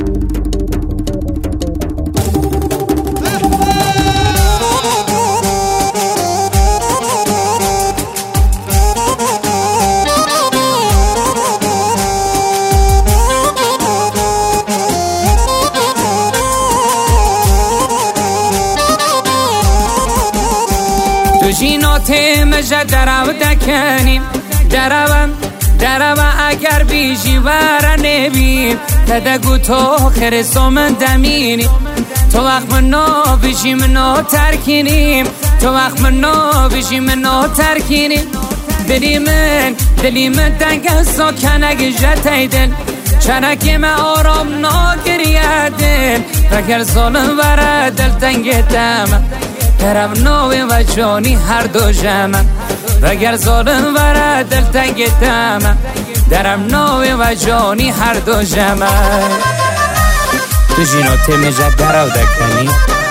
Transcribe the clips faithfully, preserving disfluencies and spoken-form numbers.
جینات مجد درو دکنیم دروم دروم اگر بیشی ور نبیم تدگو تو خیر سومن دمینیم تو وقت منو بیشی منو ترکینیم تو وقت منو بیشی منو ترکینیم دلی من دلی من دنگ ساکنگ جتای دل چنکی من آرام ناگریه دل وگر ظالم وره دل تنگ دمم درم نوی و جانی هر دو جمع وگر ظالم وره دل تنگ دمم درم نوی و جانی هر دو جمع تو جینات مجد درو دکنی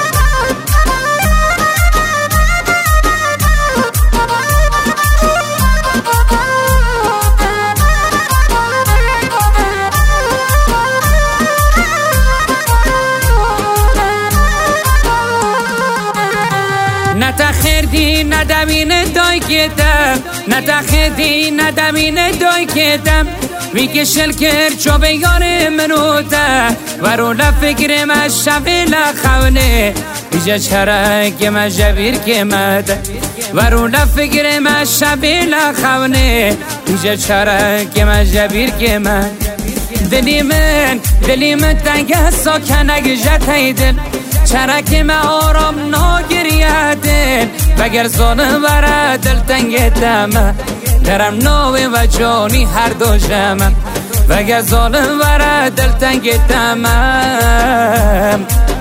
نتخیردی ندمین دای کدم نتخیردی ندمین دای کدم میگه شل کرد چو بیار منو ده ورو لفکر ما شبه لخونه بیجا چرک ما جبیر که مده ورو لفکر ما شبه لخونه بیجا چرک ما جبیر که مده دلی من دلی من تنگه ساکنگ جتای دل چرک ما آرام ناگریه دل وگر ظالم وره دل تنگ دمم درم نوی و جانی هر دو جمع وگر ظالم وره دل تنگ دمم